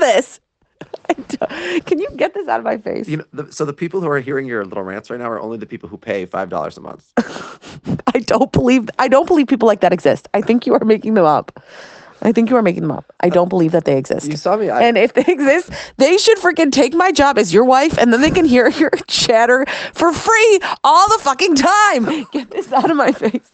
this. Can you get this out of my face? So the people who are hearing your little rants right now are only the people who pay $5 a month. I don't believe people like that exist. I think you are making them up. I don't believe that they exist. You saw me. And if they exist, they should freaking take my job as your wife, and then they can hear your chatter for free all the fucking time. Get this out of my face.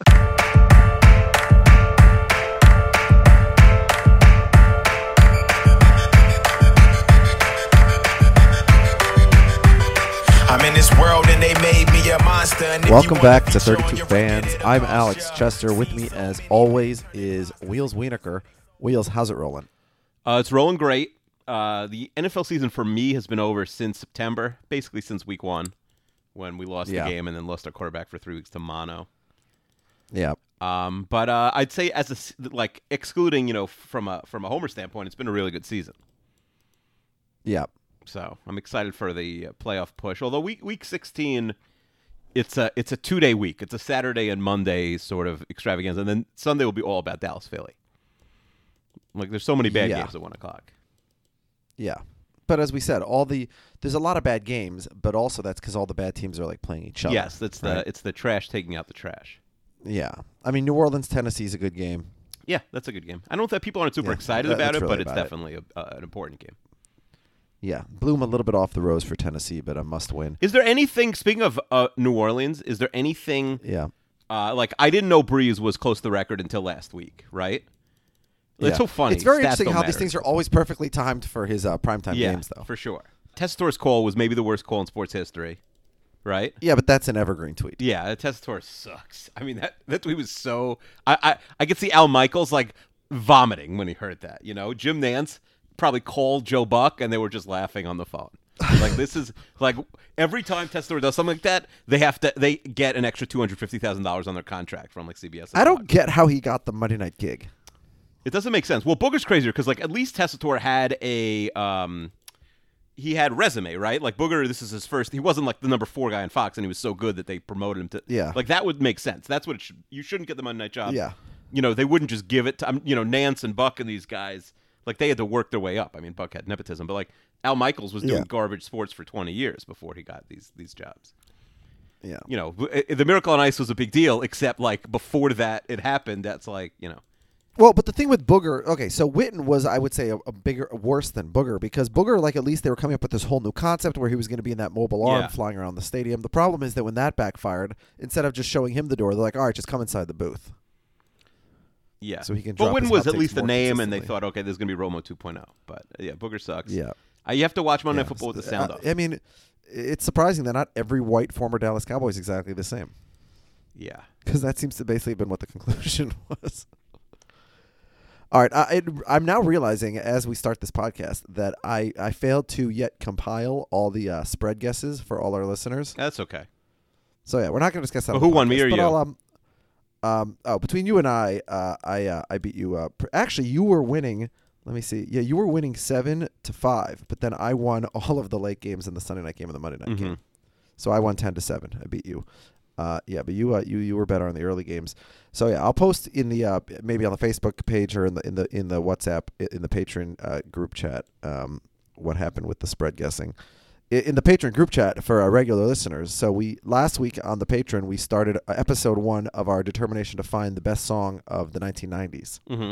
I'm in this world and they made me a monster. Welcome back to 32 Fans. I'm Alex Chester. With me, as always, is Wheels Wienerker. Wheels, how's it rolling? It's rolling great. The NFL season for me has been over since September, basically since week 1, when we lost the game and then lost our quarterback for 3 weeks to mono. Yeah. But I'd say excluding, from a homer standpoint, it's been a really good season. Yeah. So I'm excited for the playoff push. Although week 16, it's a 2-day week. It's a Saturday and Monday sort of extravaganza, and then Sunday will be all about Dallas Philly. Like there's so many bad games at 1 o'clock. Yeah, but as we said, there's a lot of bad games, but also that's because all the bad teams are like playing each other. Yes, it's the trash taking out the trash. Yeah, I mean New Orleans Tennessee is a good game. Yeah, that's a good game. I don't know if that people aren't super excited about it, but it's definitely an important game. Yeah, blew him a little bit off the rose for Tennessee, but a must-win. Is there anything, speaking of New Orleans, is there anything, like I didn't know Breeze was close to the record until last week, right? It's so funny. It's very interesting how these things are always perfectly timed for his primetime games, though. For sure. Testator's call was maybe the worst call in sports history, right? Yeah, but that's an evergreen tweet. Yeah, Testator sucks. I mean, that tweet was so... I could see Al Michaels, like, vomiting when he heard that, Jim Nantz probably called Joe Buck, and they were just laughing on the phone. Like, this is... Like, every time Testator does something like that, they get an extra $250,000 on their contract from, like, CBS. I don't get how he got the Monday night gig. It doesn't make sense. Well, Booger's crazier because, like, at least Testator had he had resume, right? Like, Booger, this is his first. He wasn't, like, the number 4 guy on Fox, and he was so good that they promoted him to. Yeah. Like, that would make sense. That's what it should. You shouldn't get the Monday night job. Yeah. They wouldn't just give it to, Nance and Buck and these guys. Like, they had to work their way up. I mean, Buck had nepotism, but, like, Al Michaels was doing garbage sports for 20 years before he got these jobs. Yeah. The Miracle on Ice was a big deal, except, like, before that it happened, that's like, Well, but the thing with Booger, okay, so Witten was, I would say, worse than Booger, because Booger, like, at least they were coming up with this whole new concept where he was going to be in that mobile arm flying around the stadium. The problem is that when that backfired, instead of just showing him the door, they're like, all right, just come inside the booth. Yeah. So he can but drop Witten his was hot at least takes a more name, and they consistently. thought, okay, there's going to be Romo 2.0. But, yeah, Booger sucks. Yeah. You have to watch Monday Night Football with the sound off. I mean, it's surprising that not every white former Dallas Cowboy is exactly the same. Yeah. Because that seems to basically have been what the conclusion was. All right, I'm now realizing as we start this podcast that I failed to yet compile all the spread guesses for all our listeners. That's okay. So yeah, we're not going to discuss that. Well, who won, me or you? Between you and I beat you. Actually, you were winning. Let me see. Yeah, you were winning 7-5, but then I won all of the late games in the Sunday night game and the Monday night game. So I won 10-7. I beat you. Yeah, but you were better on the early games. So yeah, I'll post in the maybe on the Facebook page or in the WhatsApp in the Patreon group chat what happened with the spread guessing in the Patreon group chat for our regular listeners. So last week on the Patreon we started episode 1 of our determination to find the best song of the 1990s. Mm-hmm.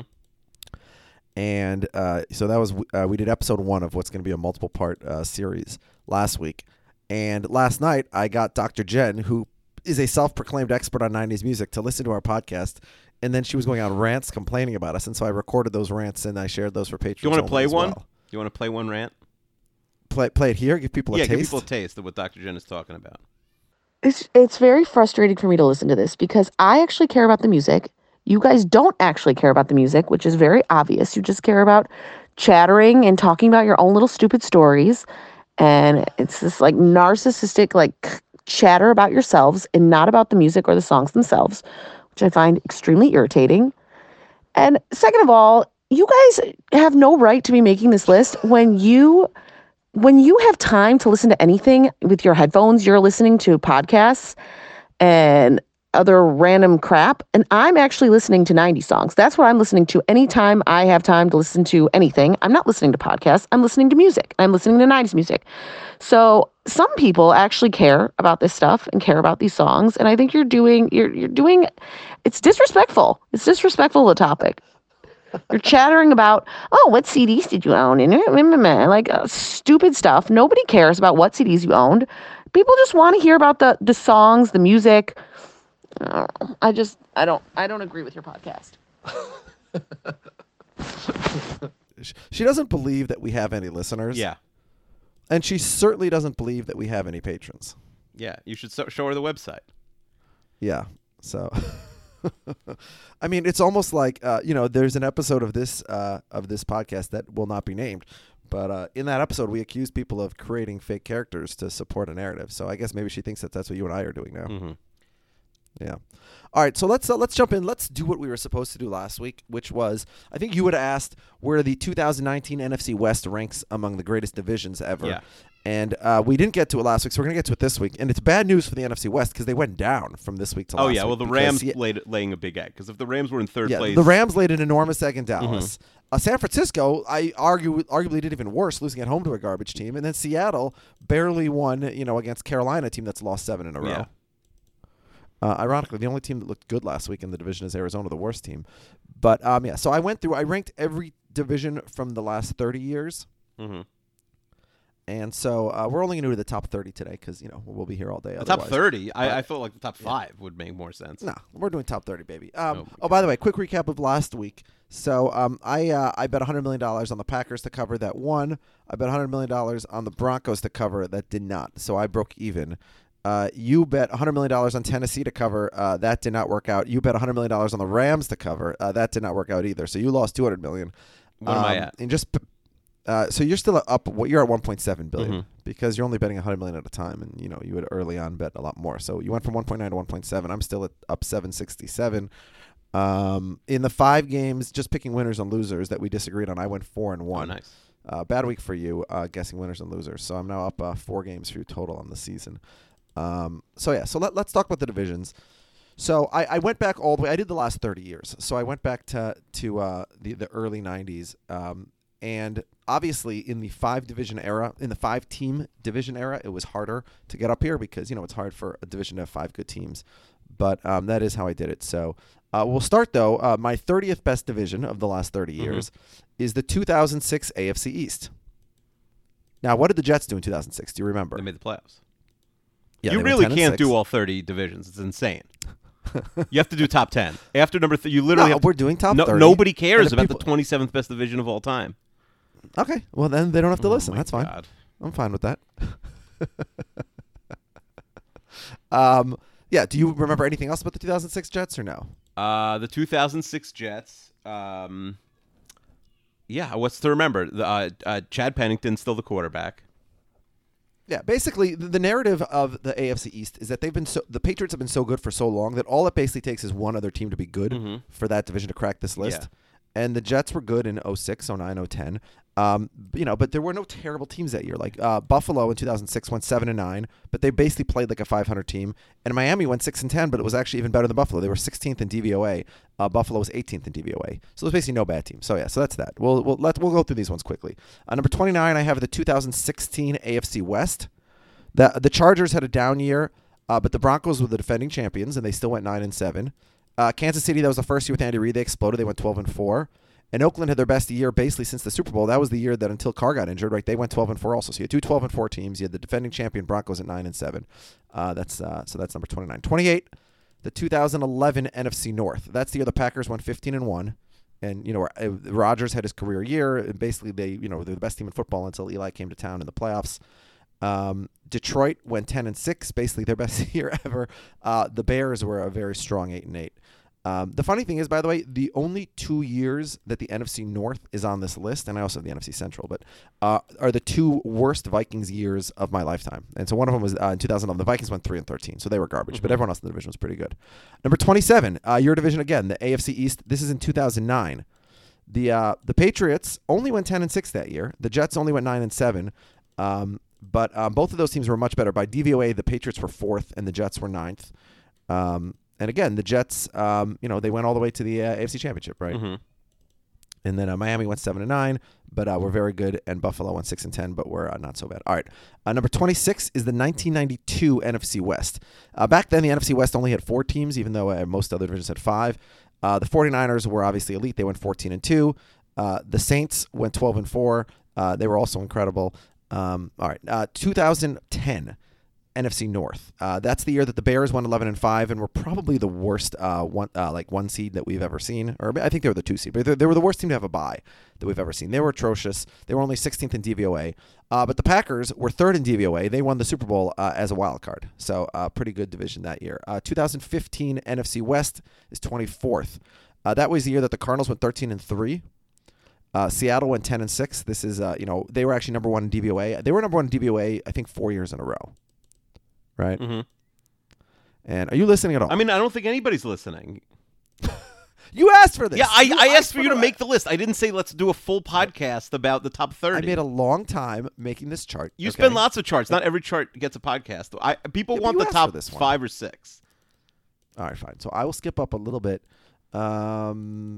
And so that was we did episode 1 of what's going to be a multiple part series last week. And last night I got Dr. Jen, who is a self-proclaimed expert on 90s music, to listen to our podcast, and then she was going on rants complaining about us, and so I recorded those rants and I shared those for Patreon. Do you want to play one? Well. You want to play one rant? Play it here? Give people a taste? Yeah, give people a taste of what Dr. Jen is talking about. It's very frustrating for me to listen to this because I actually care about the music. You guys don't actually care about the music, which is very obvious. You just care about chattering and talking about your own little stupid stories, and it's this like narcissistic like chatter about yourselves and not about the music or the songs themselves, which I find extremely irritating. And second of all, you guys have no right to be making this list when you have time to listen to anything with your headphones. You're listening to podcasts, and other random crap. And I'm actually listening to 90s songs. That's what I'm listening to anytime I have time to listen to anything. I'm not listening to podcasts. I'm listening to music. I'm listening to 90s music. So some people actually care about this stuff and care about these songs. And I think you're doing, it's disrespectful. It's disrespectful to the topic. You're chattering about, oh, what CDs did you own? And like stupid stuff. Nobody cares about what CDs you owned. People just want to hear about the songs, the music. I don't agree with your podcast. She doesn't believe that we have any listeners. Yeah. And she certainly doesn't believe that we have any patrons. Yeah. You should show her the website. Yeah. So, I mean, it's almost like there's an episode of this podcast that will not be named, but in that episode we accused people of creating fake characters to support a narrative. So I guess maybe she thinks that's what you and I are doing now. Mm-hmm. Yeah. All right. So let's jump in. Let's do what we were supposed to do last week, which was, I think you would have asked where the 2019 NFC West ranks among the greatest divisions ever. Yeah. And we didn't get to it last week, so we're going to get to it this week. And it's bad news for the NFC West because they went down from this week to last week. Oh, yeah. Well, the Rams laying a big egg, because if the Rams were in third place. The Rams laid an enormous egg in Dallas. San Francisco, arguably did even worse, losing at home to a garbage team. And then Seattle barely won, against Carolina, a team that's lost 7 in a row. Yeah. Ironically, the only team that looked good last week in the division is Arizona, the worst team. But, so I ranked every division from the last 30 years. Mm-hmm. And so we're only going to do the top 30 today because, we'll be here all day. The top 30? I felt like the top 5 would make more sense. No, we're doing top 30, baby. By the way, quick recap of last week. So I bet $100 million on the Packers to cover, that won. I bet $100 million on the Broncos to cover, that did not. So I broke even. You bet $100 million on Tennessee to cover. That did not work out. You bet $100 million on the Rams to cover. That did not work out either. So you lost $200 million. What am I at? And so you're still up. You're at $1.7 billion because you're only betting $100 million at a time, and you had early on bet a lot more. So you went from 1.9 to 1.7. I'm still up 767. In the 5 games, just picking winners and losers that we disagreed on, I went 4-1. Oh, nice. Bad week for you, guessing winners and losers. So I'm now up 4 games for you total on the season. So let's talk about the divisions. So I went back all the way. I did the last 30 years. So I went back to the early 90s. And obviously in the 5-team division era, it was harder to get up here because, it's hard for a division to have 5 good teams. But that is how I did it. So we'll start, though. My 30th best division of the last 30 years is the 2006 AFC East. Now, what did the Jets do in 2006? Do you remember? They made the playoffs. Yeah, you really can't do all 30 divisions. It's insane. You have to do top 10. After number 3, you literally have to, we're doing top 30. Nobody cares about the 27th best division of all time. Okay. Well, then they don't have to listen. That's fine. God. I'm fine with that. Yeah. Do you remember anything else about the 2006 Jets or no? The 2006 Jets. Yeah. What's to remember? Chad Pennington's still the quarterback. Yeah, basically the narrative of the AFC East is that the Patriots have been so good for so long that all it basically takes is one other team to be good for that division to crack this list. Yeah. And the Jets were good in 06, 09, 010. But there were no terrible teams that year. Like Buffalo in 2006 went 7-9, but they basically played like a 500 team. And Miami went 6-10, but it was actually even better than Buffalo. They were 16th in DVOA. Buffalo was 18th in DVOA. So there's basically no bad team. So yeah, so that's that. We'll go through these ones quickly. Number 29, I have the 2016 AFC West. The Chargers had a down year, but the Broncos were the defending champions, and they still went 9-7. Kansas City, that was the first year with Andy Reid. They exploded. They went 12-4. And Oakland had their best year basically since the Super Bowl. That was the year that until Carr got injured, right? They went 12-4 also. So you had 2 12-4 teams. You had the defending champion Broncos at 9-7. That's number 29. 28, the 2011 NFC North. That's the year the Packers went 15-1. And Rodgers had his career year. And basically, they're the best team in football until Eli came to town in the playoffs. Detroit went 10-6, basically their best year ever. The Bears were a very strong 8-8. The funny thing is, by the way, the only 2 years that the NFC North is on this list, and I also have the NFC Central, but are the 2 worst Vikings years of my lifetime. And so one of them was in 2011. The Vikings went 3-13, so they were garbage, but everyone else in the division was pretty good. Number 27, your division again, the AFC East. This is in 2009. The Patriots only went 10-6 that year. The Jets only went 9-7. But both of those teams were much better. By DVOA, the Patriots were 4th and the Jets were 9th. And again, the Jets, they went all the way to the AFC Championship, right? Mm-hmm. And then Miami went 7-9, but we're very good. And Buffalo went 6-10, but we're not so bad. All right, number 26 is the 1992 NFC West. Back then, the NFC West only had 4 teams, even though most other divisions had 5. The 49ers were obviously elite. They went 14-2. The Saints went 12-4. They were also incredible. All right, 2010. NFC North. That's the year that the Bears won 11-5 and were probably the worst one seed that we've ever seen. Or I think they were the 2 seed, but they were the worst team to have a bye that we've ever seen. They were atrocious. They were only 16th in DVOA. But the Packers were 3rd in DVOA. They won the Super Bowl as a wild card. So pretty good division that year. 2015 NFC West is 24th. That was the year that the Cardinals went 13-3. Seattle went 10-6. This is they were actually number 1 in DVOA. They were number 1 in DVOA I think 4 years in a row. Right. Mm-hmm. And are you listening at all? I mean, I don't think anybody's listening. You asked for this. Yeah, I asked for you to make the list. I didn't say let's do a full podcast about the top 30. I made a long time making this chart. You spend lots of charts. Not every chart gets a podcast. People want the top 5 or 6. All right, fine. So I will skip up a little bit. All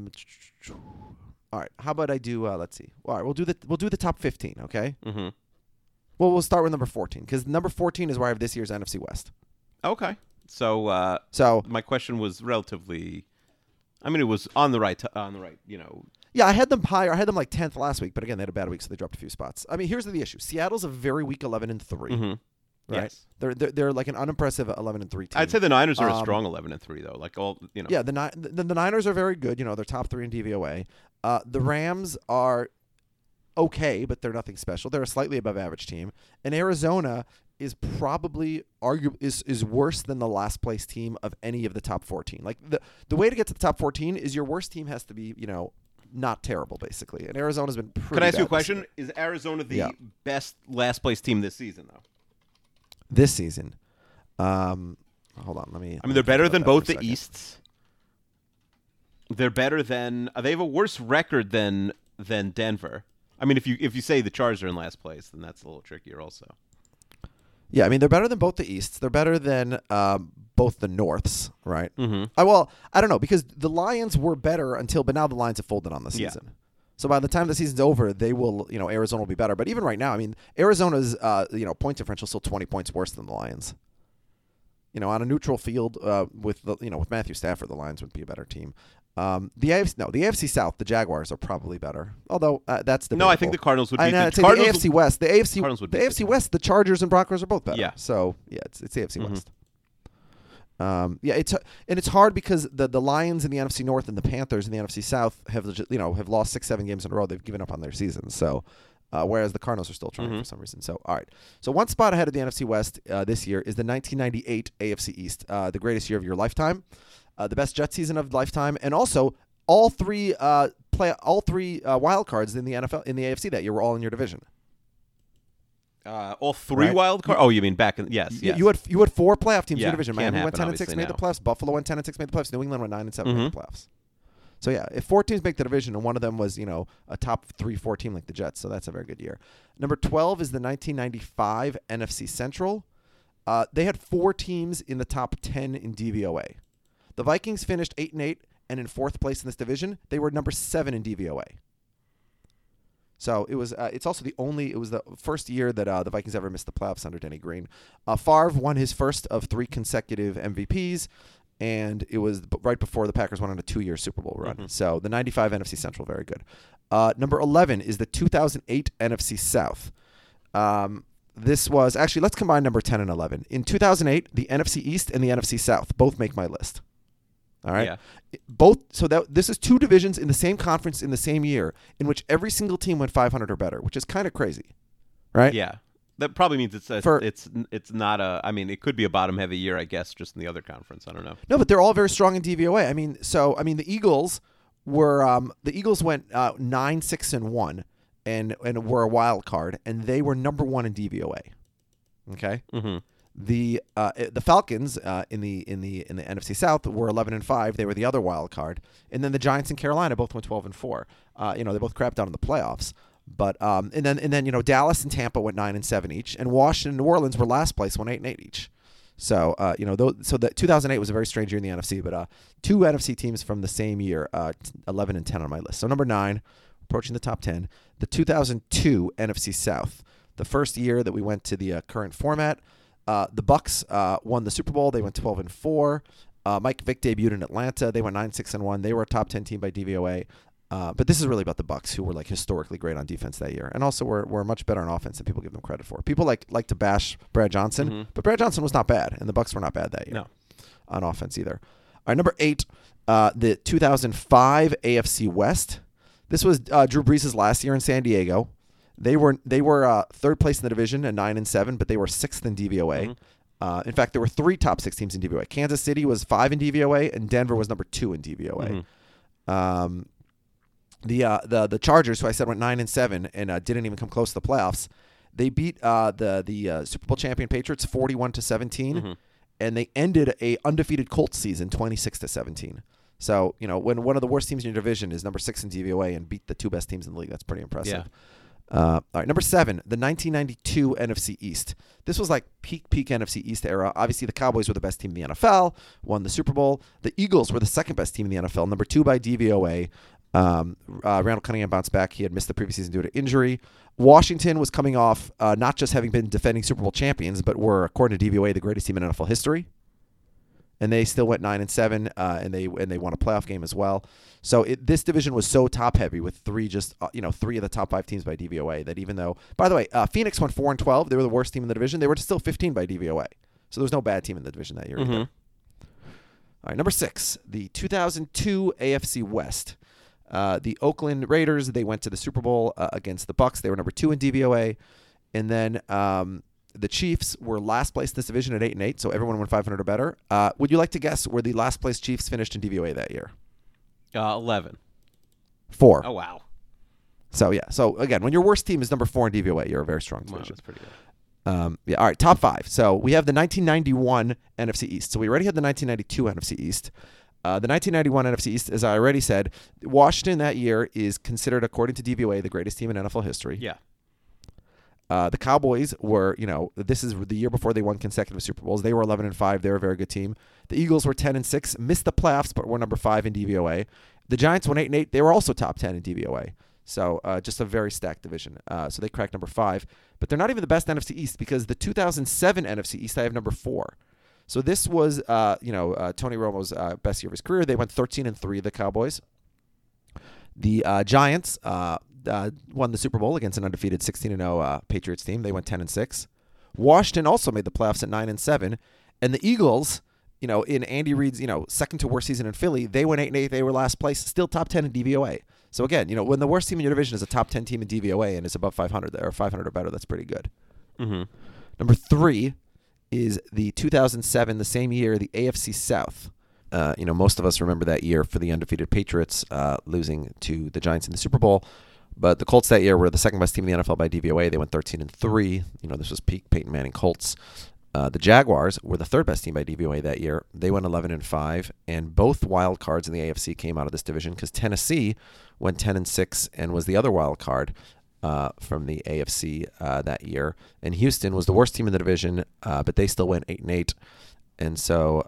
right. How about I do? Let's see. All right, we'll do the top 15. Okay. Mm-hmm. Well, we'll start with number 14 because number 14 is where I have this year's NFC West. Okay. So my question was relatively. I mean, it was on the right. Yeah, I had them higher. I had them like 10th last week, but again, they had a bad week, so they dropped a few spots. I mean, here's the issue: Seattle's a very weak 11-3. Mm-hmm. Right? Yes. They're like an unimpressive 11-3 team. I'd say the Niners are a strong 11-3 though. Like all. Yeah, the Niners are very good. They're top 3 in DVOA. The Rams are okay, but they're nothing special. They're a slightly above average team. And Arizona is probably is worse than the last place team of any of the top 14. Like the way to get to the top 14 is your worst team has to be, not terrible basically. And Arizona's been pretty Can I ask you a bad question? Is Arizona the best last place team this season though? This season. Hold on, let me. I mean, they're better than both the Easts. They're better than they have a worse record than Denver. I mean, if you say the Chargers are in last place, then that's a little trickier also. Yeah, I mean, they're better than both the Easts. They're better than both the Norths, right? Mm-hmm. I don't know, because the Lions were better but now the Lions have folded on the season. Yeah. So by the time the season's over, they will, Arizona will be better. But even right now, I mean, Arizona's, point differential is still 20 points worse than the Lions. On a neutral field with Matthew Stafford, the Lions would be a better team. The AFC South, the Jaguars are probably better. Although that's debatable. No, I think the Cardinals would be. The AFC West, the AFC West, the Chargers and Broncos are both better. Yeah. So it's the AFC West. It's hard because the Lions in the NFC North and the Panthers in the NFC South have lost 6-7 games in a row. They've given up on their season. So. Whereas the Cardinals are still trying for some reason. So, all right. So, one spot ahead of the NFC West this year is the 1998 AFC East, the greatest year of your lifetime, the best Jet season of lifetime, and also all three wild cards in the NFL in the AFC that year were all in your division. All 3 right? wild cards. Oh, you mean back in yes. You had 4 playoff teams in your division. Can't Miami went happen, 10-6, made the now. playoffs. Buffalo went 10-6, made the playoffs. New England went 9-7, made the playoffs. So, yeah, if 4 teams make the division and one of them was, a top 3-4 team like the Jets, so that's a very good year. Number 12 is the 1995 NFC Central. They had 4 teams in the top 10 in DVOA. The Vikings finished 8-8 and in 4th place in this division. They were number 7 in DVOA. So it was. It was the first year that the Vikings ever missed the playoffs under Denny Green. Favre won his first of 3 consecutive MVPs. And it was right before the Packers went on a 2-year Super Bowl run. Mm-hmm. So the 95 NFC Central, very good. Number 11 is the 2008 NFC South. This was actually, let's combine number 10 and 11. In 2008, the NFC East and the NFC South both make my list. All right. Yeah. This is 2 divisions in the same conference in the same year in which every single team went 500 or better, which is kind of crazy, right? Yeah. That probably means it's not a. I mean, it could be a bottom heavy year, I guess, just in the other conference. I don't know. No, but they're all very strong in DVOA. The Eagles were went 9-6-1 and were a wild card, and they were number 1 in DVOA. Okay. Mm-hmm. The Falcons in the NFC South were 11-5. They were the other wild card, and then the Giants and Carolina both went 12-4. They both crapped out in the playoffs. But and then Dallas and Tampa went 9-7 each, and Washington and New Orleans were last place, went 8-8 each. So so the 2008 was a very strange year in the NFC, but two NFC teams from the same year, 11 and 10 on my list. So number 9, approaching the top 10, the 2002 NFC South, the first year that we went to the current format. The Bucks won the Super Bowl. They went 12 and 4. Mike Vick debuted in Atlanta. They went 9-6 and 1. They were a top 10 team by DVOA. But this is really about the Bucks, who were like historically great on defense that year, and also were much better on offense than people give them credit for. People like to bash Brad Johnson, but Brad Johnson was not bad, and the Bucks were not bad that year on offense either. All right, number 8, the 2005 AFC West. This was Drew Brees' last year in San Diego. They were third place in the division at 9 and 7, but they were 6th in DVOA. In fact, there were 3 top 6 teams in DVOA. Kansas City was 5 in DVOA, and Denver was number 2 in DVOA. The Chargers, who I said went 9 and 7 and didn't even come close to the playoffs, they beat the Super Bowl champion Patriots 41-17, and they ended a undefeated Colts season 26-17. So when one of the worst teams in your division is number 6 in DVOA and beat the 2 best teams in the league, that's pretty impressive. All right, number 7, the 1992 NFC East. This was like peak NFC East era. Obviously, the Cowboys were the best team in the NFL, won the Super Bowl. The Eagles were the second best team in the NFL, number 2 by DVOA. Randall Cunningham bounced back. He had missed the previous season due to injury. Washington was coming off not just having been defending Super Bowl champions, but were, according to DVOA, the greatest team in NFL history. And they still went 9 and 7, and they won a playoff game as well. So this division was so top heavy with 3 of the top 5 teams by DVOA that even though, by the way, Phoenix went 4 and 12, they were the worst team in the division. They were still 15 by DVOA. So there was no bad team in the division that year either. All right, number 6, the 2002 AFC West. The Oakland Raiders, they went to the Super Bowl against the Bucks. They were number 2 in DVOA. And then the Chiefs were last place in this division at 8 and 8, so everyone went 500 or better. Would you like to guess where the last place Chiefs finished in DVOA that year? 11. 4. Oh, wow. So, yeah. So, again, when your worst team is number 4 in DVOA, you're a very strong division. Wow, that's pretty good. Yeah. All right, top 5. So, we have the 1991 NFC East. So, we already had the 1992 NFC East. The 1991 NFC East, as I already said, Washington that year is considered, according to DVOA, the greatest team in NFL history. Yeah. The Cowboys were, this is the year before they won consecutive Super Bowls. They were 11 and 5. They were a very good team. The Eagles were 10 and 6, missed the playoffs, but were number 5 in DVOA. The Giants went 8 and 8. They were also top 10 in DVOA. So just a very stacked division. So they cracked number 5, but they're not even the best NFC East because the 2007 NFC East I have number 4. So this was, Tony Romo's best year of his career. They went 13 and 3. The Cowboys. The Giants won the Super Bowl against an undefeated 16-0 Patriots team. They went 10 and 6. Washington also made the playoffs at 9 and 7, and the Eagles, in Andy Reid's second to worst season in Philly, they went 8 and 8. They were last place, still top 10 in DVOA. So again, when the worst team in your division is a top 10 team in DVOA and is above 500 or 500 or better, that's pretty good. Number 3 is the 2007, the same year, the AFC South. Most of us remember that year for the undefeated Patriots losing to the Giants in the Super Bowl. But the Colts that year were the second best team in the NFL by DVOA. They went 13 and 3. This was peak Peyton Manning Colts. The Jaguars were the third best team by DVOA that year. They went 11 and 5, and both wild cards in the AFC came out of this division because Tennessee went 10 and 6 and was the other wild card from the AFC that year. And Houston was the worst team in the division, but they still went 8 and 8. And so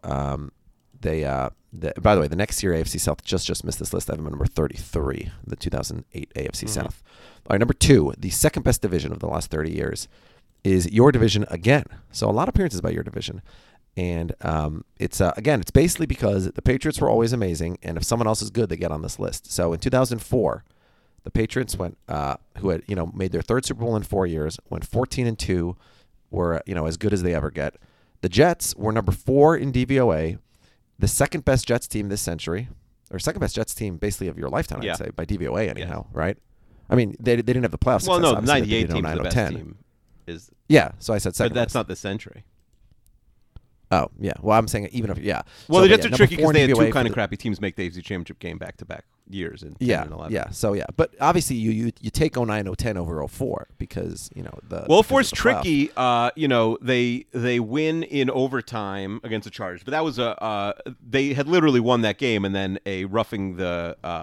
by the way, the next year AFC South just missed this list. I have them at number 33, the 2008 AFC South. All right, number 2, the second best division of the last 30 years is your division again. So a lot of appearances by your division. And it's basically because the Patriots were always amazing, and if someone else is good, they get on this list. So in 2004, the Patriots went, who had made their third Super Bowl in 4 years, went 14 and 2, were as good as they ever get. The Jets were number 4 in DVOA, the second best Jets team this century, or second best Jets team basically of your lifetime, I'd say, by DVOA anyhow, right? I mean, they didn't have the playoff success. Well, no, obviously, 98 team is the best team. Yeah, so I said second. But that's best. not the century. Oh, yeah. Well, I'm saying even if, yeah. Well, so, the Jets are tricky because they had DVOA two kind of crappy teams make the AFC Championship game back-to-back years in 10 and 11. Yeah, so yeah. But obviously you take 09, 010 over 04 because, the... Well, 04 is tricky. They win in overtime against the Chargers. But that was they had literally won that game, and then a roughing the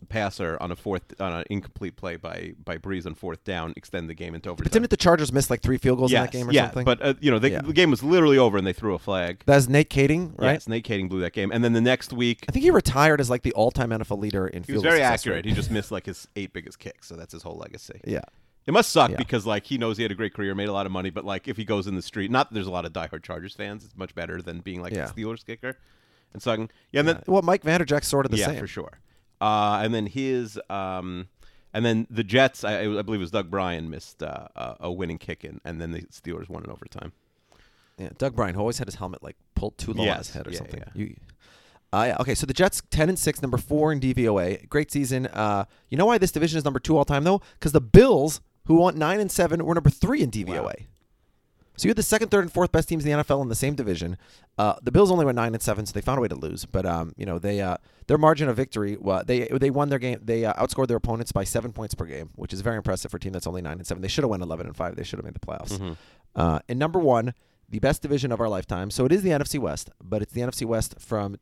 passer on an incomplete play by Breeze on 4th down, extend the game into overtime. But didn't the Chargers miss like 3 field goals in that game or something? But the game was literally over and they threw a flag. That's Nate Kading, right? Yes, Nate Kading blew that game, and then the next week I think he retired as like the all-time NFL leader in he field was very goal success accurate. rate. He just missed like his 8 biggest kicks, so that's his whole legacy. Yeah. It must suck Yeah. because like he knows he had a great career, made a lot of money, but like if he goes in the street, not that there's a lot of diehard Chargers fans. It's much better than being like Yeah. a Steelers kicker. And so and then Well, Mike Vanderjagt's sort of the yeah, same. for sure. And then and then the Jets, I believe it was Doug Bryan missed a winning kick in, and then the Steelers won in overtime. Yeah, Doug Bryan, who always had his helmet like pulled too low on his head or Yeah, something. yeah. Yeah. Okay, so the Jets 10-6, number 4 in DVOA. Great season. You know why this division is number 2 all time though? Because the Bills, who went 9-7, were number 3 in DVOA. Wow. So you had the 2nd, 3rd, and 4th best teams in the NFL in the same division. The Bills only went 9-7, so they found a way to lose. But their margin of victory, they won their game. They outscored their opponents by 7 points per game, which is very impressive for a team that's only 9-7. They should have won 11-5. They should have made the playoffs. And number 1, the best division of our lifetime. So it is the NFC West, but it's the NFC West from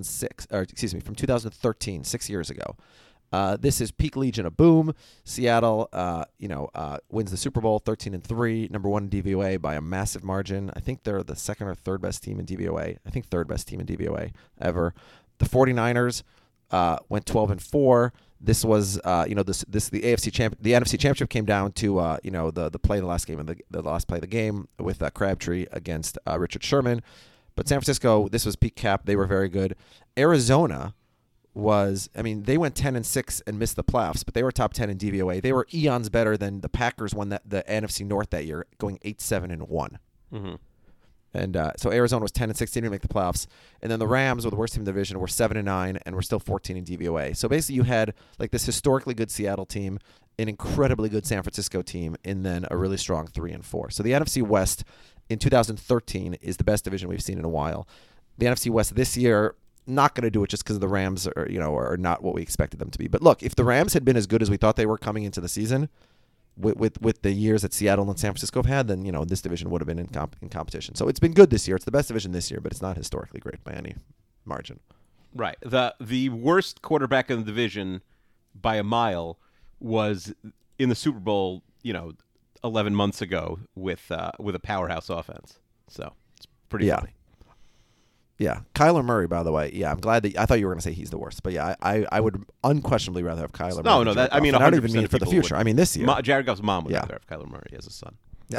2013, 6 years ago. This is peak Legion of Boom. Seattle, wins the Super Bowl 13-3, number 1 in DVOA by a massive margin. I think they're the 2nd or 3rd best team in DVOA. I think 3rd best team in DVOA ever. The 49ers went 12-4. This was, the AFC the NFC Championship came down to, the play in the last game of the last play of the game with Crabtree against Richard Sherman. But San Francisco, this was peak Cap. They were very good. Arizona they went 10-6 and missed the playoffs, but they were top 10 in DVOA. They were eons better than the Packers won the NFC North that year, going 8-7-1. Mm-hmm. And so Arizona was 10-6, didn't make the playoffs. And then the Rams, were the worst team in the division, were 7-9 and were still 14 in DVOA. So basically, you had like this historically good Seattle team, an incredibly good San Francisco team, and then a really strong 3-4. So the NFC West in 2013 is the best division we've seen in a while. The NFC West this year, not going to do it just because the Rams are not what we expected them to be. But look, if the Rams had been as good as we thought they were coming into the season, with the years that Seattle and San Francisco have had, then this division would have been in competition. So it's been good this year. It's the best division this year, but it's not historically great by any margin. Right. The worst quarterback in the division by a mile was in the Super Bowl, 11 months ago with a powerhouse offense. So it's pretty funny. Yeah, Kyler Murray, by the way. Yeah, I'm glad that I thought you were going to say he's the worst, but yeah, I would unquestionably rather have Kyler Murray. No, I don't even mean for the future. I mean this year. Jared Goff's mom would rather have Kyler Murray as a son.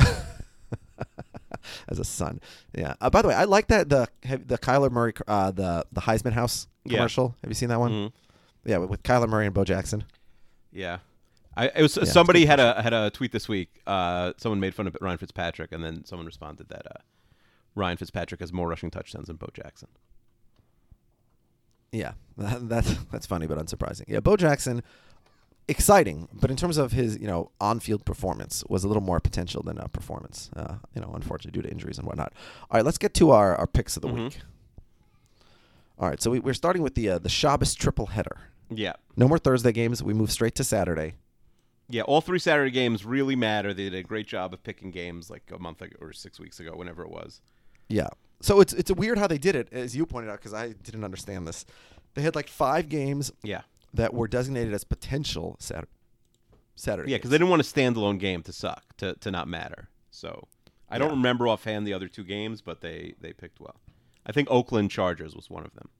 As a son, yeah. By the way, I like that the Kyler Murray the Heisman House commercial. Have you seen that one? Mm-hmm. Yeah, with Kyler Murray and Bo Jackson. Yeah. Somebody had a tweet this week. Someone made fun of Ryan Fitzpatrick, and then someone responded that Ryan Fitzpatrick has more rushing touchdowns than Bo Jackson. Yeah, that's funny but unsurprising. Yeah, Bo Jackson, exciting, but in terms of his on-field performance, was a little more potential than performance. Unfortunately due to injuries and whatnot. All right, let's get to our picks of the week. All right, so we're starting with the Shabbos triple header. Yeah. No more Thursday games. We move straight to Saturday. Yeah, all 3 Saturday games really matter. They did a great job of picking games like a month ago or 6 weeks ago, whenever it was. Yeah. So it's weird how they did it, as you pointed out, because I didn't understand this. They had like 5 games that were designated as potential Saturday. Yeah, because they didn't want a standalone game to suck, to not matter. So I don't remember offhand the other 2 games, but they picked well. I think Oakland Chargers was one of them.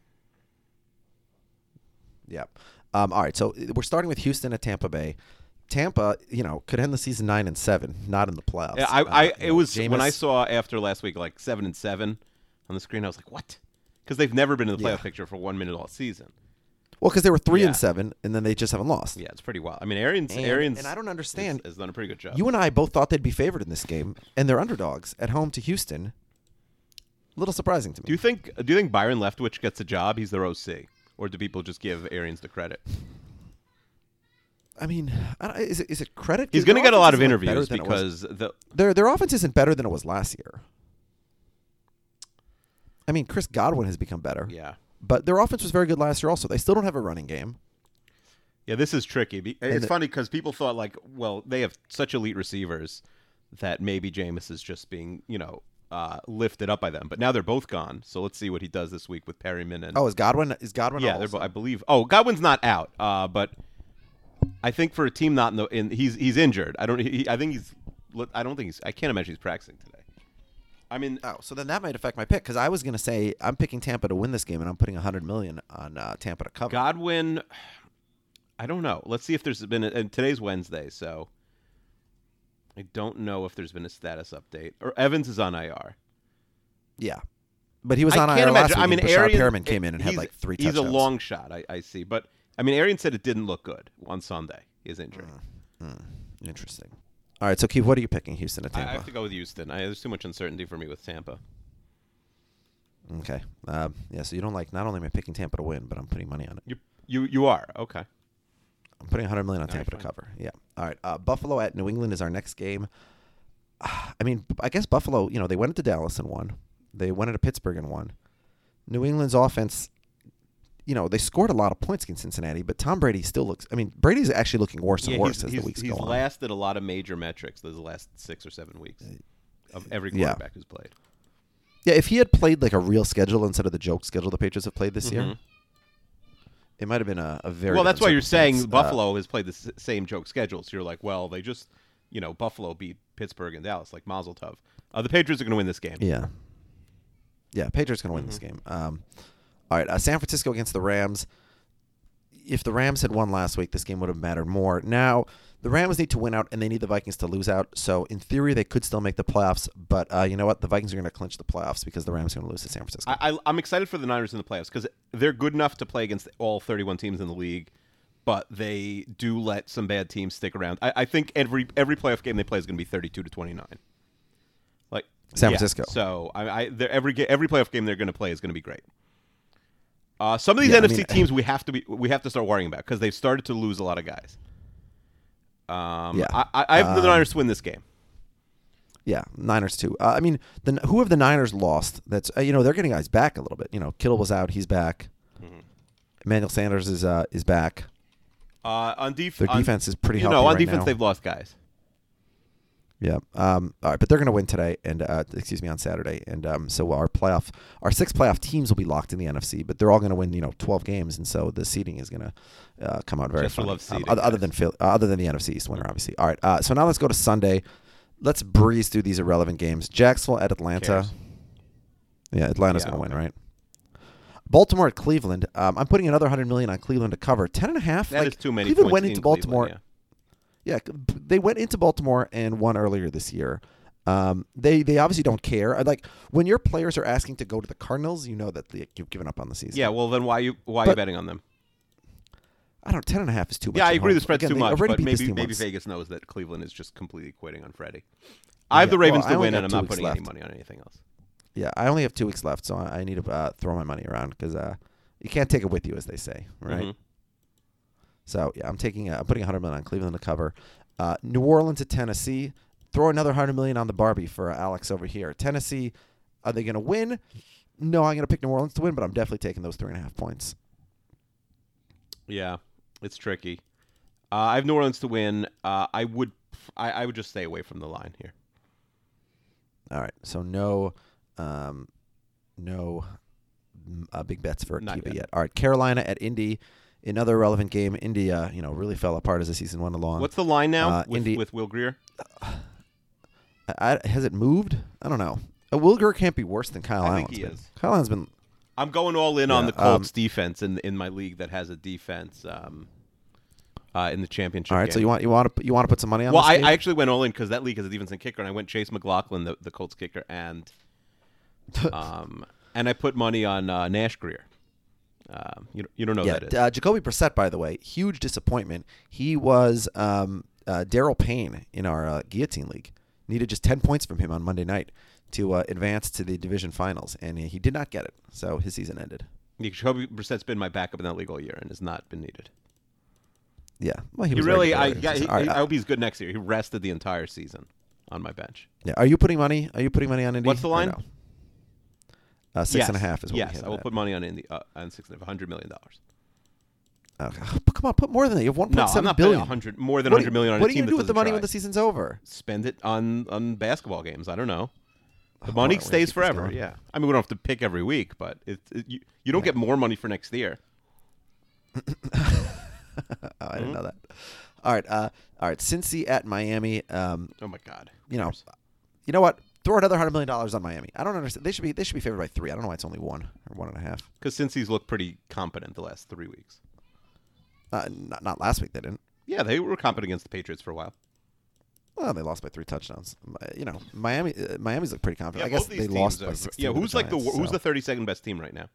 Yeah. All right, so we're starting with Houston at Tampa Bay. Tampa, could end the season 9-7, not in the playoffs. Yeah, it was Jameis, when I saw after last week like 7-7 on the screen. I was like, what? Because they've never been in the playoff picture for 1 minute all season. Well, because they were 3-7, and then they just haven't lost. Yeah, it's pretty wild. I mean, Arians, and I don't understand. Has done a pretty good job. You and I both thought they'd be favored in this game, and they're underdogs at home to Houston. A little surprising to me. Do you think Byron Leftwich gets a job? He's their OC, or do people just give Arians the credit? I mean, is it credit? He's going to get a lot of interviews because their offense isn't better than it was last year. I mean, Chris Godwin has become better. Yeah. But their offense was very good last year also. They still don't have a running game. Yeah, this is tricky. It's funny because people thought they have such elite receivers that maybe Jameis is just being, lifted up by them. But now they're both gone. So let's see what he does this week with Perryman and. Oh, is Godwin? Yeah, they're I believe. Oh, Godwin's not out. But I think for a team not he's injured. I don't think he's. I can't imagine he's practicing today. I mean, so then that might affect my pick because I was going to say I'm picking Tampa to win this game and I'm putting $100 million on Tampa to cover. Godwin, I don't know. Let's see if there's been. And today's Wednesday, so I don't know if there's been a status update. Or Evans is on IR. Yeah, but he was on I IR can't last imagine. week. I mean, Bashar Arian Perriman came in and had like 3 touchdowns. He's a long shot. I see, but I mean, Arian said it didn't look good on Sunday. His injury. Interesting. All right, so Keith, what are you picking, Houston or Tampa? I have to go with Houston. There's too much uncertainty for me with Tampa. Okay. Yeah, so you don't like, not only am I picking Tampa to win, but I'm putting money on it. You are. Okay. I'm putting $100 million on Tampa to cover. Yeah. All right. Buffalo at New England is our next game. I mean, I guess Buffalo, they went into Dallas and won. They went into Pittsburgh and won. New England's offense, they scored a lot of points against Cincinnati, but Tom Brady still looks, Brady's actually looking worse and worse as the weeks go on. He's lasted a lot of major metrics those last 6 or 7 weeks of every quarterback who's played. Yeah, if he had played like a real schedule instead of the joke schedule the Patriots have played this year, it might have been a very. Well, that's why you're saying Buffalo has played the same joke schedule. So you're like, well, they just, Buffalo beat Pittsburgh and Dallas, like Mazel Tov. The Patriots are going to win this game. Yeah. Yeah, Patriots are going to win this game. All right, San Francisco against the Rams. If the Rams had won last week, this game would have mattered more. Now, the Rams need to win out, and they need the Vikings to lose out. So, in theory, they could still make the playoffs. But you know what? The Vikings are going to clinch the playoffs because the Rams are going to lose to San Francisco. I'm excited for the Niners in the playoffs because they're good enough to play against all 31 teams in the league, but they do let some bad teams stick around. I think every playoff game they play is going to be 32-29. Like San Francisco. So, every playoff game they're going to play is going to be great. Some of these NFC teams we have to start worrying about because they've started to lose a lot of guys. I have the Niners to win this game. Yeah, Niners too. Who have the Niners lost? That's they're getting guys back a little bit. Kittle was out; he's back. Emmanuel Sanders is back. On their defense is pretty healthy. On right defense now. they've lost guys. Yeah. All right, but they're going to win today, and on Saturday, and so our 6 playoff teams will be locked in the NFC, but they're all going to win 12 games, and so the seeding is going to come out very fun. Other than the NFC East winner, obviously. All right, so now let's go to Sunday. Let's breeze through these irrelevant games. Jacksonville at Atlanta. Yeah, Atlanta's going to win, right? Baltimore at Cleveland. I'm putting another $100 million on Cleveland to cover 10.5. That is too many. Cleveland points went into Baltimore. Cleveland, Yeah, they went into Baltimore and won earlier this year. They obviously don't care. Like when your players are asking to go to the Cardinals, you know that you've given up on the season. Yeah, well then why are you betting on them? I don't. 10.5 is too much. Yeah, I agree. The spread's too much, but maybe once. Vegas knows that Cleveland is just completely quitting on Freddie. I have the Ravens to win, and I'm not putting any money on anything else. Yeah, I only have 2 weeks left, so I need to throw my money around because you can't take it with you, as they say, right? So yeah, I'm putting $100 million on Cleveland to cover. New Orleans at Tennessee. Throw another $100 million on the Barbie for Alex over here. Tennessee, are they going to win? No, I'm going to pick New Orleans to win, but I'm definitely taking those 3.5 points. Yeah, it's tricky. I have New Orleans to win. I would just stay away from the line here. All right, so no big bets for Not Kiva yet. yet. All right, Carolina at Indy. Another relevant game. Indy, really fell apart as the season went along. What's the line now with Will Grier? Has it moved? I don't know. Will Grier can't be worse than Kyle Allen's think he been. is. Kyle Allen's been. I'm going all in on the Colts defense in my league that has a defense in the championship. All right, game. so you want to put some money on? Well, this game? I actually went all in because that league has a defense and kicker, and I went Chase McLaughlin, the Colts kicker, and I put money on Nash Grier. You don't know who that is. Jacoby Brissett, by the way, huge disappointment. He was Daryl Payne in our Guillotine League. Needed just 10 points from him on Monday night to advance to the division finals, and he did not get it, so his season ended. Yeah, Jacoby Brissett's been my backup in that league all year and has not been needed. Yeah, well, he was really. very good. I hope he's good next year. He rested the entire season on my bench. Yeah, are you putting money? Are you putting money on Indy? What's the line? No? 6.5 is what we Yes, have I will at. put money on Indy on $100 million. Okay. Come on, put more than that. You have 1.7 No, I'm not billion. putting more than $100 million on a team. What are you gonna do with the money try. when the season's over? Spend it on basketball games. I don't know. The money we're gonna stays keep this forever. going. Yeah. I mean, we don't have to pick every week, but you don't get more money for next year. I didn't know that. All right. Cincy at Miami. Oh my God. You know what? Throw another $100 million on Miami. I don't understand. They should be favored by 3. I don't know why it's only 1 or 1.5. Because Cincy's looked pretty competent the last 3 weeks. Not last week. They didn't. Yeah, they were competent against the Patriots for a while. Well, they lost by 3 touchdowns. Miami's look pretty confident. Yeah, I guess both these they lost teams by are- 16. Yeah, to the who's like Giants, who's so. the 32nd best team right now?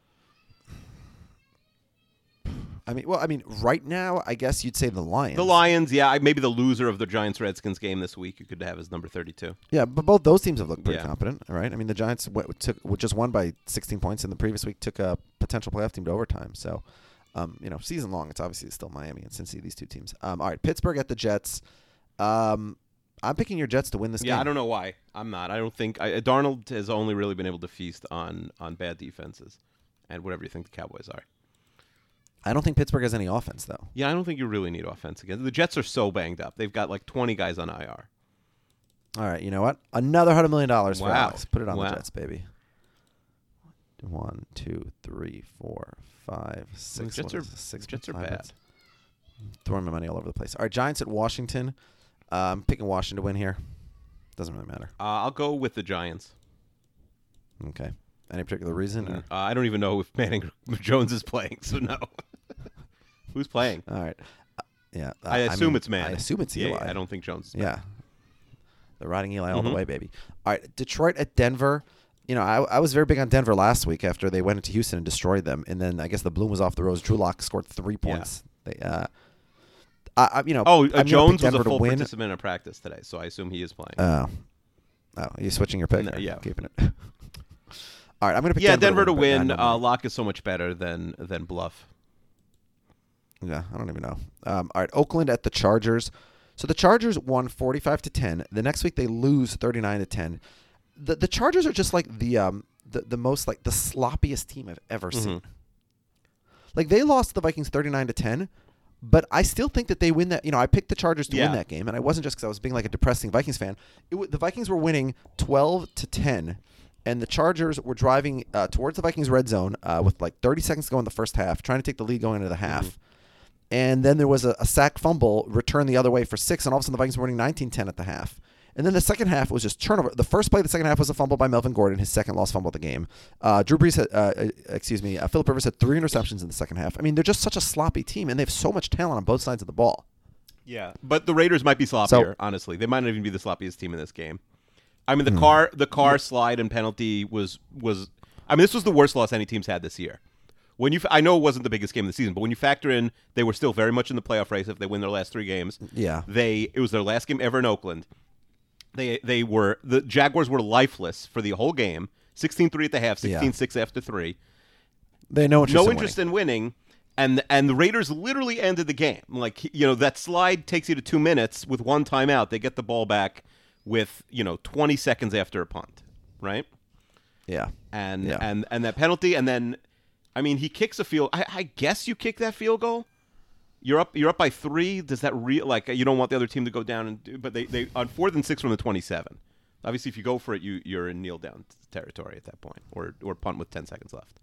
I mean, right now, I guess you'd say the Lions. The Lions, yeah, maybe the loser of the Giants-Redskins game this week you could have as number 32. Yeah, but both those teams have looked pretty Yeah. competent, all right? I mean, the Giants just won by 16 points in the previous week, took a potential playoff team to overtime. So, season long, it's obviously still Miami and Cincy, these two teams. All right, Pittsburgh at the Jets. I'm picking your Jets to win this game. Yeah, I don't know why. I'm not. I don't think Darnold has only really been able to feast on bad defenses and whatever you think the Cowboys are. I don't think Pittsburgh has any offense, though. Yeah, I don't think you really need offense again. The Jets are so banged up. They've got like 20 guys on IR. All right, you know what? Another $100 million for Wow. Alex. Put it on Wow. the Jets, baby. 1, 2, 3, 4, 5, 6. The Jets What are is this? 6 Jets are 5 bad. minutes. Throwing my money all over the place. All right, Giants at Washington. I'm picking Washington to win here. Doesn't really matter. I'll go with the Giants. Okay. Any particular reason? Or? I don't even know if Manning Jones is playing, so no. Who's playing? All right. Yeah. I assume mean, it's Manning. I assume it's Yeah, Eli. I don't think Jones is playing. Yeah. They're riding Eli all the Mhm. way, baby. All right. Detroit at Denver. I was very big on Denver last week after they went into Houston and destroyed them. And then I guess the bloom was off the rose. Drew Lock scored 3 points. They, I'm gonna Jones pick was Denver a to full win. participant in practice today, so I assume he is playing. Oh, you switching your pick? No, or yeah. Keeping it. All right. I'm going to pick Denver to but win. I don't know. Locke is so much better than Bluff. Yeah, I don't even know. All right, Oakland at the Chargers. So the Chargers won 45-10. The next week they lose 39-10. The Chargers are just like the most like the sloppiest team I've ever seen. Like they lost to the Vikings 39-10, but I still think that they win that. I picked the Chargers to win that game, and I wasn't just because I was being like a depressing Vikings fan. The Vikings were winning 12-10. And the Chargers were driving towards the Vikings red zone with like 30 seconds to go in the first half, trying to take the lead going into the half. And then there was a sack fumble returned the other way for 6, and all of a sudden the Vikings were winning 19-10 at the half. And then the second half was just turnover. The first play of the second half was a fumble by Melvin Gordon, his second lost fumble of the game. Philip Rivers had 3 interceptions in the second half. I mean, they're just such a sloppy team, and they have so much talent on both sides of the ball. Yeah, but the Raiders might be sloppier. Honestly, they might not even be the sloppiest team in this game. I mean, the car slide and penalty was. I mean, this was the worst loss any team's had this year. I know it wasn't the biggest game of the season, but when you factor in they were still very much in the playoff race if they win their last 3 games. Yeah, it was their last game ever in Oakland. The Jaguars were lifeless for the whole game. 16-3 at the half, 16-6 after 3. They had no interest in winning. And the Raiders literally ended the game. Like that slide takes you to 2 minutes with 1 timeout. They get the ball back with 20 seconds after a punt, right? Yeah. And that penalty, and then I mean he kicks a field. I guess you kick that field goal. You're up by 3. Does that you don't want the other team to go down and do? But they on 4th and 6 from the 27. Obviously, if you go for it, you're in kneel down territory at that point, or punt with 10 seconds left.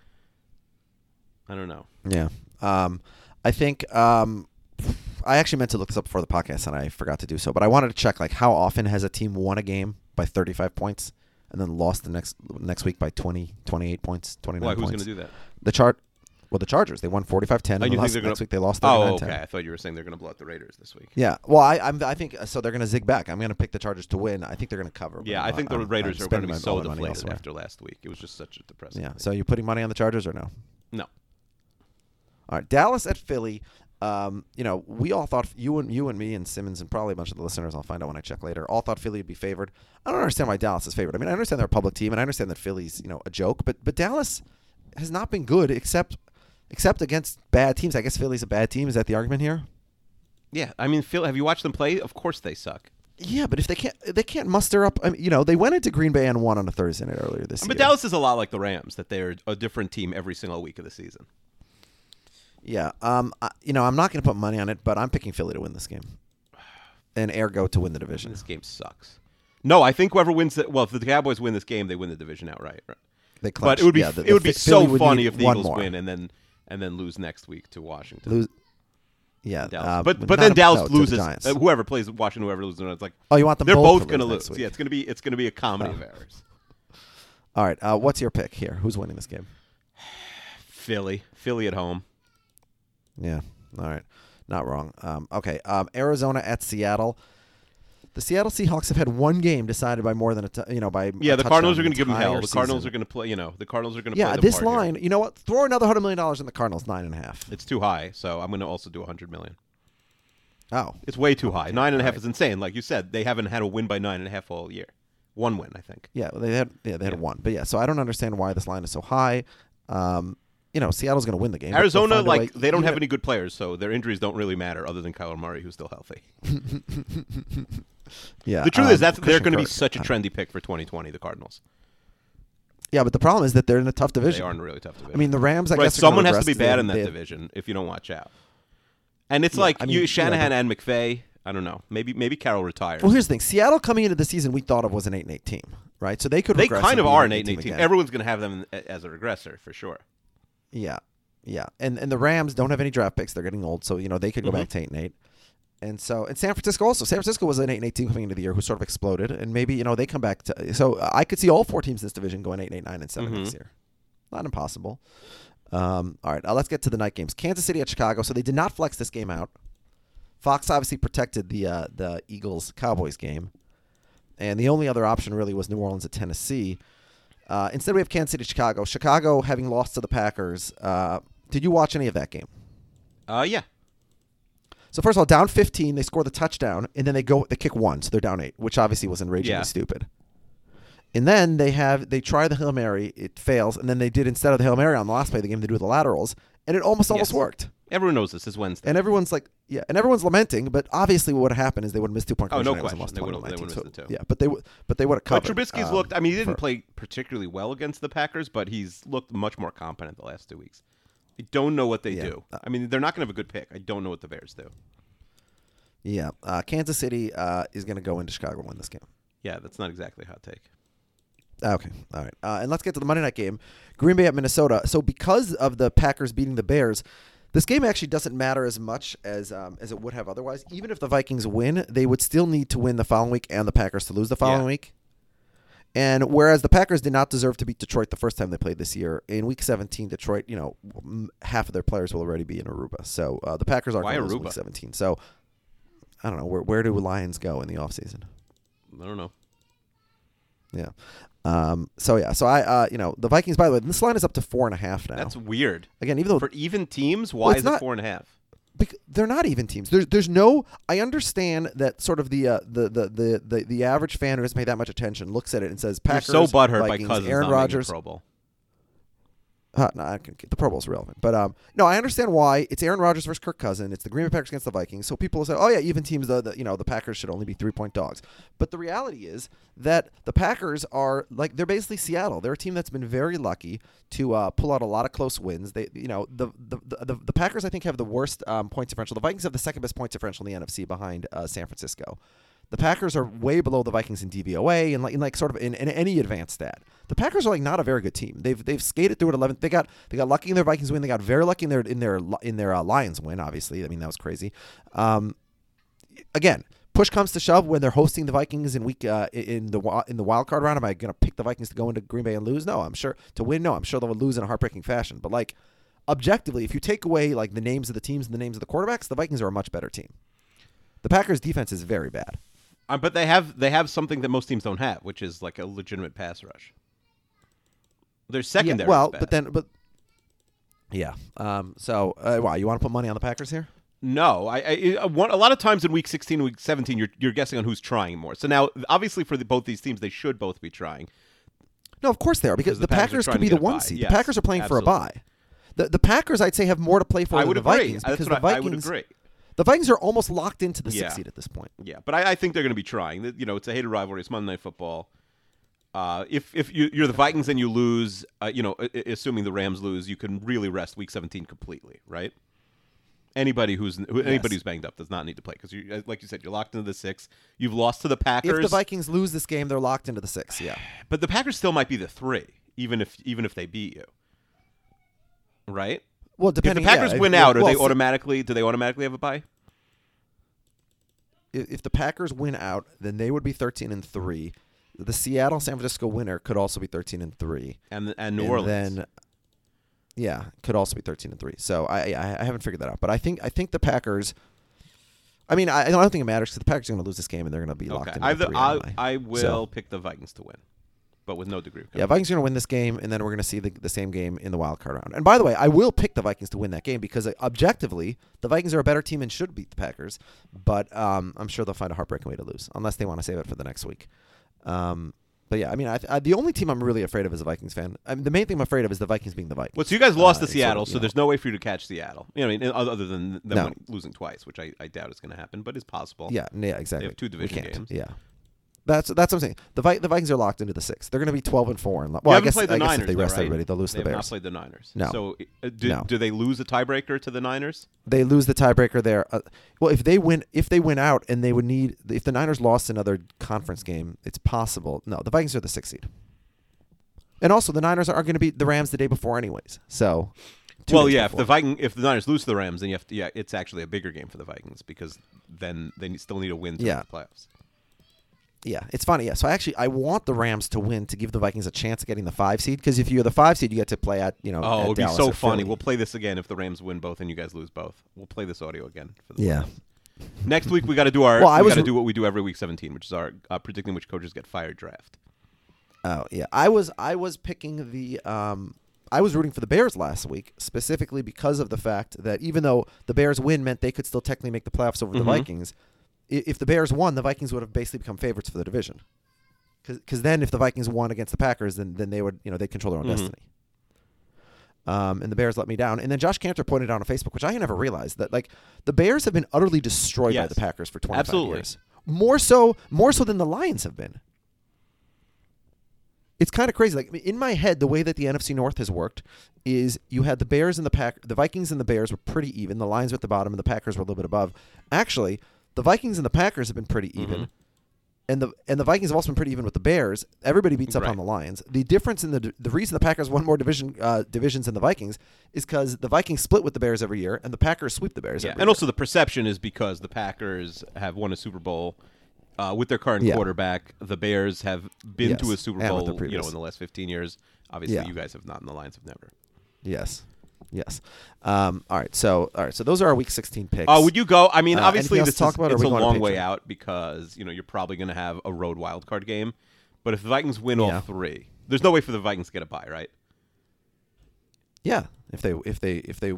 I don't know. Yeah. I think I actually meant to look this up before the podcast, and I forgot to do so. But I wanted to check, like, how often has a team won a game by 35 points and then lost the next week by 20, 28 points, 29 Why? points? Who's going to do that? The Chargers. They won 45-10, and next week they lost 39-10. Oh, okay. I thought you were saying they're going to blow out the Raiders this week. Yeah. Well, I think so. They're going to zig back. I'm going to pick the Chargers to win. I think they're going to cover. Yeah, I think the Raiders are going to be so deflated after last week. It was just such a depressing. Yeah. So you putting money on the Chargers or no? No. All right, Dallas at Philly. We all thought you and me and Simmons and probably a bunch of the listeners, I'll find out when I check later, all thought Philly would be favored. I don't understand why Dallas is favored. I mean, I understand they're a public team, and I understand that Philly's a joke, but Dallas has not been good except against bad teams. I guess Philly's a bad team. Is that the argument here? Yeah, I mean, Phil, have you watched them play? Of course they suck. Yeah, but if they can't muster up, I mean, they went into Green Bay and won on a Thursday night earlier this year. But Dallas is a lot like the Rams, that they're a different team every single week of the season. Yeah. I'm not going to put money on it, but I'm picking Philly to win this game, and ergo to win the division. This game sucks. No, I think whoever wins it. Well, if the Cowboys win this game, they win the division outright. Right? They But clinch. it would be Yeah, it would be Philly so would funny need if the one Eagles more. win and then lose next week to Washington. Lose. Yeah, Dallas. But not then a- Dallas no, to the loses. Giants. Whoever plays Washington, whoever loses, it's like Oh, you want them they're both both to going to lose lose. next week. Yeah, it's gonna be a comedy of errors. All right. What's your pick here? Who's winning this game? Philly at home. Yeah. All right. Not wrong. Okay. Arizona at Seattle. The Seattle Seahawks have had one game decided by more than by Yeah, a the Cardinals touchdown are going to give them hell. entire The Cardinals season. are going to play. The Cardinals are going to Yeah, play them this hard here. line. You know what? Throw another $100 million in the Cardinals 9.5. It's too high, so I'm going to also do 100 million. Oh, It's way too high. 9.5 right. is insane. Like you said, they haven't had a win by 9.5 all year. One win, I think. yeah. They had one, but yeah. So I don't understand why this line is so high. Seattle's going to win the game. but they'll Arizona, find a way- they don't even have any good players, so their injuries don't really matter, other than Kyler Murray, who's still healthy. Yeah. The truth is, they're Christian going to be Kirk, such a trendy pick for 2020. The Cardinals. Yeah, but the problem is that they're in a tough division. They are in a really tough division. I mean, the Rams. I right, guess are someone gonna has to be regress. bad in that They- division if you don't watch out. And it's Yeah, like I mean, Shanahan and McVay. I don't know. Maybe Carroll retires. Well, here's the thing: Seattle coming into the season, we thought of was an 8-8 team, right? So they could. They regress kind and of be are an 8-8 team. again. Everyone's going to have them as a regressor for sure. Yeah, and the Rams don't have any draft picks; they're getting old, so they could go back to 8-8. And San Francisco also. San Francisco was an 8-8 team coming into the year who sort of exploded, and maybe they come back to. So I could see all four teams in this division going 8-8, 9-7 next year. Not impossible. All right, let's get to the night games. Kansas City at Chicago. So they did not flex this game out. Fox obviously protected the Eagles-Cowboys game. And the only other option really was New Orleans at Tennessee. Instead, we have Kansas City, Chicago. Chicago having lost to the Packers. Did you watch any of that game? Yeah. So first of all, down 15, they score the touchdown, and then they kick one, so they're down 8, which obviously was enragingly stupid. And then they try the Hail Mary, it fails, and then they did, instead of the Hail Mary on the last play of the game, they do the laterals, and it almost worked. Everyone knows this is Wednesday. And everyone's lamenting, but obviously what would have happened is they would have missed 2-point Oh, no conversion. question. They would have missed it too. Yeah, but they would have But covered. Trubisky's looked. I mean, he didn't play particularly well against the Packers, but he's looked much more competent the last 2 weeks. I don't know what they do. I mean, they're not going to have a good pick. I don't know what the Bears do. Yeah, Kansas City is going to go into Chicago and win this game. Yeah, that's not exactly a hot take. Okay, all right. And let's get to the Monday night game. Green Bay at Minnesota. So because of the Packers beating the Bears, this game actually doesn't matter as much as it would have otherwise. Even if the Vikings win, they would still need to win the following week and the Packers to lose the following week. And whereas the Packers did not deserve to beat Detroit the first time they played this year, in Week 17, Detroit, half of their players will already be in Aruba. So the Packers are Why going to lose Aruba? Week 17. So I don't know. Where do Lions go in the offseason? I don't know. Yeah. So I the Vikings, by the way, this line is up to 4.5 now. That's weird. Again, even though For even teams, why it's is it not- 4.5? they're not even teams. There's no. I understand that sort of the average fan who doesn't pay that much attention looks at it and says Packers, You're so butthurt Vikings, by Cousins Aaron not making Rodgers. the Pro Bowl. No, the Pro Bowl's irrelevant. But no, I understand why. It's Aaron Rodgers versus Kirk Cousins. It's the Green Bay Packers against the Vikings. So people will say, oh yeah, even teams, the Packers should only be 3-point dogs. But the reality is that the Packers are they're basically Seattle. They're a team that's been very lucky to pull out a lot of close wins. They the Packers I think have the worst points differential. The Vikings have the second best points differential in the NFC behind San Francisco. The Packers are way below the Vikings in DVOA and sort of in any advanced stat. The Packers are not a very good team. They've skated through at 11th. They got lucky in their Vikings win. They got very lucky in their Lions win. Obviously, I mean that was crazy. Again, push comes to shove when they're hosting the Vikings in the wild card round. Am I going to pick the Vikings to go into Green Bay and lose? No, I'm sure to win. No, I'm sure they'll lose in a heartbreaking fashion. But objectively, if you take away the names of the teams and the names of the quarterbacks, the Vikings are a much better team. The Packers' defense is very bad. But they have something that most teams don't have, which is a legitimate pass rush. Their secondary. Yeah. Why you want to put money on the Packers here? No, a lot of times in Week 16, Week 17, you're guessing on who's trying more. So now, obviously, for both these teams, they should both be trying. No, of course they are because the Packers are could trying be to the get a 1 bye. seed. Yes, The Packers are playing for a absolutely. bye. The Packers, I'd say, have more to play for I than would the agree. Vikings because the Vikings. I would agree. The Vikings are almost locked into the 6th Yeah. seed at this point. Yeah, but I think they're going to be trying. It's a hated rivalry. It's Monday Night Football. If you're the Vikings and you lose, assuming the Rams lose, you can really rest Week 17 completely, right? Anybody who's banged up does not need to play because, like you said, you're locked into the 6. You've lost to the Packers. If the Vikings lose this game, they're locked into the 6. Yeah, but the Packers still might be the 3, even if they beat you, right? Well, If the depending. Packers yeah, win well, out, well, do they automatically have a bye? If the Packers win out, then they would be 13-3. The Seattle-San Francisco winner could also be 13-3, And New Orleans. Then, yeah, could also be 13-3. So I haven't figured that out, but I think the Packers. I mean, I don't think it matters because the Packers are going to lose this game and they're going to be locked in. I will pick the Vikings to win, but with no degree of Yeah, Vikings are going to win this game, and then we're going to see the same game in the wild card round. And by the way, I will pick the Vikings to win that game because objectively, the Vikings are a better team and should beat the Packers. But I'm sure they'll find a heartbreaking way to lose, unless they want to save it for the next week. But yeah, I mean, the only team I'm really afraid of as a Vikings fan, I mean, the main thing I'm afraid of is the Vikings being the Vikings. Well, so you guys lost to It's Seattle, sort of, so there's no way for you to catch Seattle. You know, I mean, other than them No. losing twice, which I doubt is going to happen, but is possible. Yeah, exactly. They have 2 division We can't. games. Yeah. That's what I'm saying. The Vikings are locked into the 6. They're going to be 12-4. Well, You I haven't guess, played the I guess Niners, if they though, rest right? everybody, they'll lose They to the have Bears. not played the Niners. No. So No. do they lose a tiebreaker to the Niners? They lose the tiebreaker there. Well, if they win out, and they would need, if the Niners lost another conference game, it's possible. No, the Vikings are the 6th seed. And also, the Niners are going to beat the Rams the day before, anyways. So, 2 Well, days yeah. before. If the Niners lose to the Rams, then you have to. Yeah, it's actually a bigger game for the Vikings because then they still need a win to Yeah. make the playoffs. Yeah, it's funny. Yeah, so I want the Rams to win to give the Vikings a chance of getting the 5 seed because if you're the 5 seed, you get to play at Oh, at it would be Dallas so or funny. Philly. We'll play this again if the Rams win both and you guys lose both. We'll play this audio again for the Yeah. Next week we got to do our. Well, we got to do what we do every week 17, which is our predicting which coaches get fired draft. Oh yeah, I was picking the I was rooting for the Bears last week specifically because of the fact that even though the Bears win meant they could still technically make the playoffs over the Vikings, if the Bears won, the Vikings would have basically become favorites for the division. Because then if the Vikings won against the Packers, then they would they'd control their own destiny. And the Bears let me down. And then Josh Cantor pointed out on Facebook, which I never realized, that like the Bears have been utterly destroyed by Yes. the Packers for 25 Absolutely. years. More so than the Lions have been. It's kind of crazy. Like in my head, the way that the NFC North has worked is you had the Bears and the Vikings and the Bears were pretty even. The Lions were at the bottom and the Packers were a little bit above. Actually, the Vikings and the Packers have been pretty even. And the Vikings have also been pretty even with the Bears. Everybody beats up Right. on the Lions. The difference in the reason the Packers won more divisions than the Vikings is because the Vikings split with the Bears every year and the Packers sweep the Bears Yeah, every and year. also the perception is because the Packers have won a Super Bowl with their current Yeah. quarterback. The Bears have been to a Yes, Super and with Bowl, the previous. in the last 15 years. Obviously, Yeah. you guys have not, and the Lions have never. Yes. All right. So those are our Week 16 picks. Oh, would you go? I mean, obviously, anything else this to talk is about, or it's we a going to long way Patreon? out because you're probably going to have a road wild card game. But if the Vikings win Yeah. all 3, there's no way for the Vikings to get a bye, right? Yeah. If they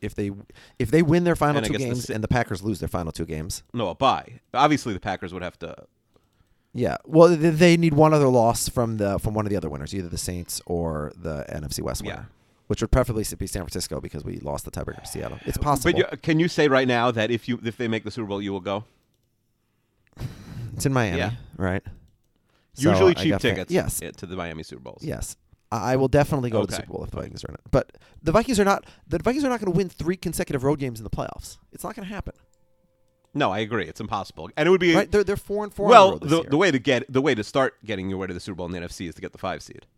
win their final And I 2 guess the games si- and the Packers lose their final 2 games. No, a bye. Obviously, the Packers would have to. Yeah. Well, they need one other loss from one of the other winners, either the Saints or the NFC West winner. Yeah. Which would preferably be San Francisco because we lost the tiebreaker to Seattle. It's possible. But can you say right now that if they make the Super Bowl, you will go? It's in Miami, Yeah. right? So Usually I cheap got tickets. Yes. To the Miami Super Bowls. Yes. I will definitely go to the Okay. Super Bowl if the Vikings are in it. But the Vikings are not going to win 3 consecutive road games in the playoffs. It's not going to happen. No, I agree. It's impossible, and it would be Right? They're 4-4 on well. the road this year. The way to start getting your way to the Super Bowl in the NFC is to get the 5 seed.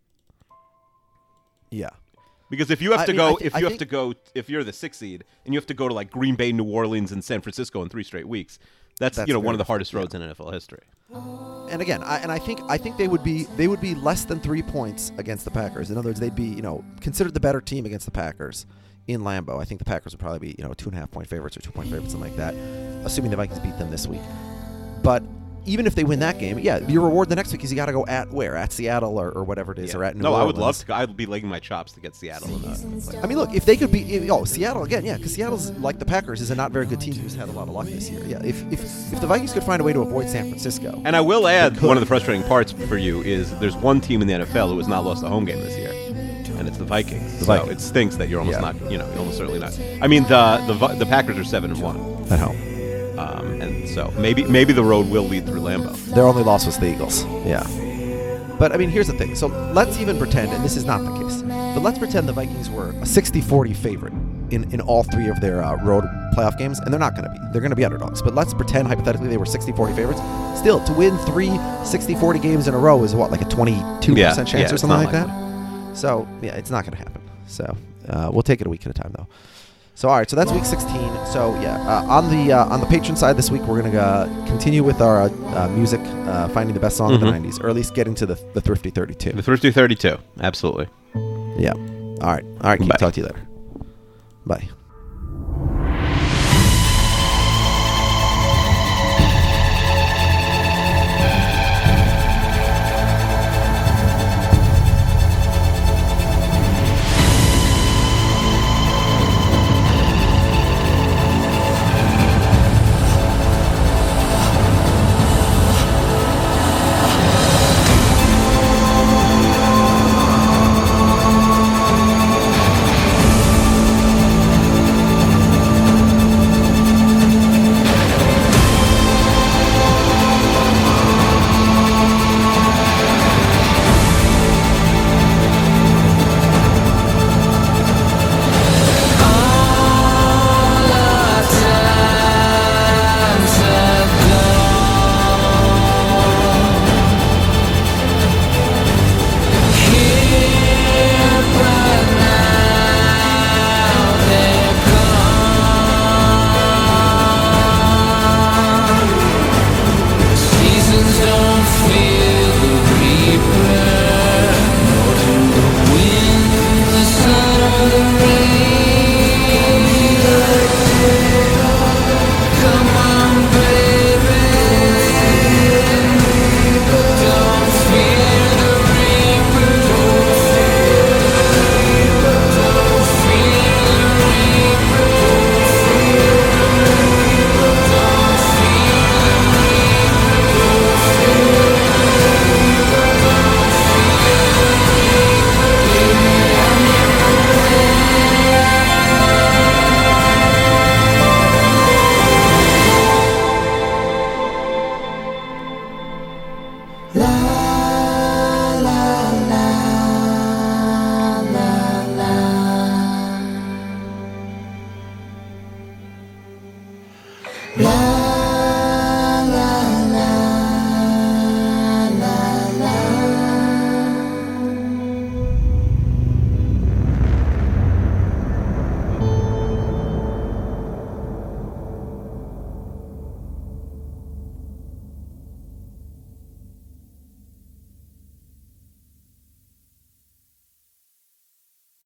Yeah. Because if you have I to mean, go, I think- if you're the 6th seed and you have to go to like Green Bay, New Orleans, and San Francisco in 3 straight weeks, that's That's one very of the hardest difficult, roads in NFL history. And again, I think they would be less than 3 points against the Packers. In other words, they'd be considered the better team against the Packers in Lambeau. I think the Packers would probably be 2.5-point favorites or 2-point favorites, something like that, assuming the Vikings beat them this week. But even if they win that game, yeah, your reward the next week is you got to go at Seattle or whatever it is, or at New Orleans. I would love to go. I'd be licking my chops to get Seattle in that. I mean, look, if they could beat Seattle again, yeah, because Seattle's like the Packers is a not very good team who's had a lot of luck this year. Yeah, if the Vikings could find a way to avoid San Francisco, And I will add, one of the frustrating parts for you is there's one team in the NFL who has not lost a home game this year, and it's the Vikings. So it stinks that you're almost Yeah. not, you're almost certainly not. I mean, the Packers are 7-1, at home, and so maybe the road will lead through Lambeau. their only loss was the Eagles. Yeah, but I mean, here's the thing. So let's even pretend, and this is not the case, but let's pretend the Vikings were a 60-40 favorite in all 3 of their road playoff games, and they're not going to be. They're going to be underdogs. But let's pretend hypothetically they were 60-40 favorites. Still, to win 3 60-40 games in a row is what, like a 22% chance or something like that? So, yeah, it's not going to happen. So, we'll take it a week at a time, though. So, all right, so that's week 16. So, yeah, on the patron side this week, we're going to continue with our music, finding the best song of the 90s, or at least get into the Thrifty 32. The Thrifty 32, absolutely. Yeah. All right, Keith, Bye. talk to you later. Bye.